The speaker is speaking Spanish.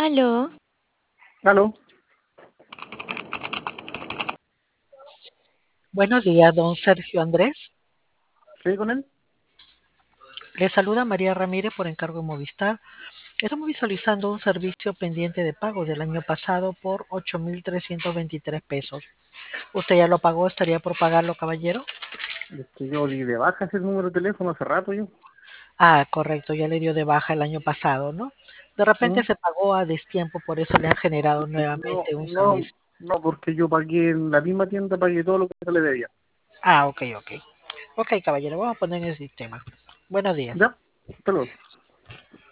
Aló, Aló, Buenos días, don Sergio Andrés. ¿sí con él? Le saluda María Ramírez por encargo de Movistar. Estamos visualizando un servicio pendiente de pago del año pasado por 8.323 pesos. ¿Usted ya lo pagó? ¿Estaría por pagarlo, caballero? Es que yo di de baja ese número de teléfono hace rato yo. Ah, correcto, ya le dio de baja el año pasado, ¿no? De repente ¿Mm? se pagó a destiempo, por eso le han generado No, nuevamente un no, servicio. no, porque yo pagué en la misma tienda, pagué todo lo que se le debía. Ah, ok. Ok, caballero, vamos a poner en el sistema. Buenos días. Ya, hasta luego.